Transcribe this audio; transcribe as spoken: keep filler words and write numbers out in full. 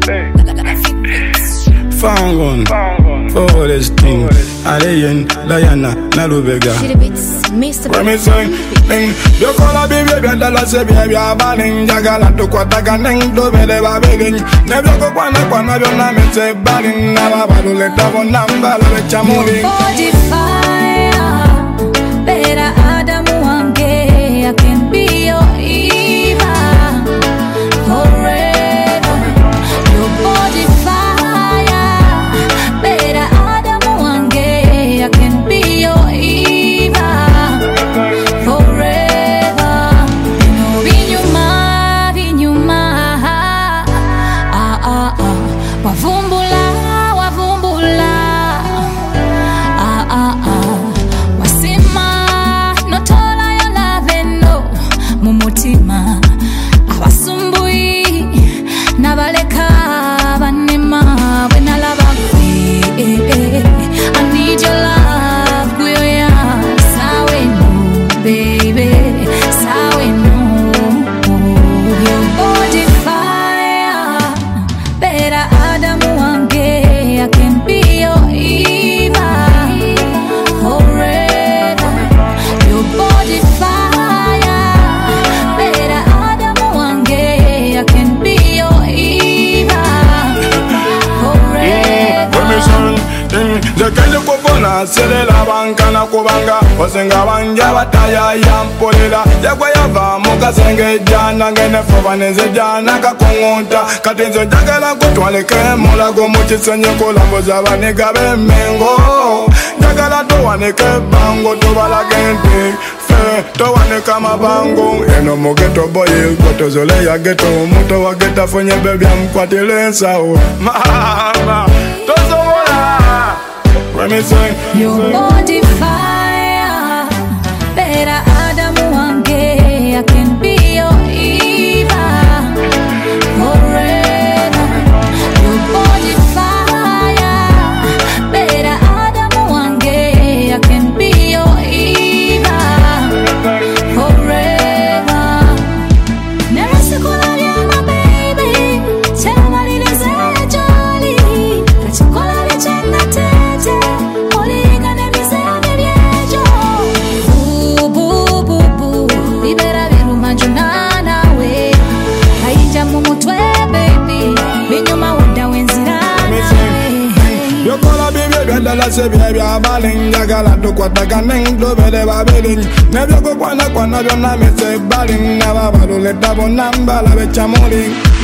Fangon, Forest King, Alain, Diana, Nalubega. Where me sing, ding, you call a baby, and the last baby, I'm banning, Jagala to Quatagan, do me the baby. Never go one up on your name, it's a banning, never let that one number, let your movie. Body fire, better Adam Wange, I can be your Eva forever. Your body fire, better Adam Wange, I can be your Eva forever. You know, vinyuma, vinyuma, ah ah ah, wavumbula, wavumbula, ah ah ah, wasima, no tola yo lavendo, mumutima, abasumbui, nabaleka banema, when I love you, I need your love, kuyoya, sawe no, baby, sawe no, your body fire, better Adam Wange, I can be your Eva forever. Your body fire, better Adam Wange, I can be your Eva forever. The kind of Popona, Sela Bancana Kubanga, Osenga Wanja, Bataya, Yampolila, Yaguayava, Mokasenge, Jana, Genefobanese, Jana, Kakonta, Katinzo Jagala, Kotwaleke, Molago, Muchis and Yokola, Mozavane, Mengo, Jagala, Toaneke, Bango, Tovala Gente, Fe, Toane Kama Bango, Eno Mogeto Boy, Gotozoleya Geto, Moto Geta for your baby, I'm Quatilensa, Mama, Tozola. Let me sing. Your body fire, better Adam Wange, I can be your Eva forever. Your body fire, better Adam Wange, I can be your Eva forever. Never sekola my baby, tell me this is jolly. Kachokola lichanga tete, olinga ne bisane biejo. Boo boo boo boo, libera biru manjunana we. Haija mumutwe baby, binyuma wanda wenzirana. You call a baby, and the last baby, I'm balling, Jagala to Quatagan, do me the baby. Never go one up on your name, it's a balling, never let that one number, let your money.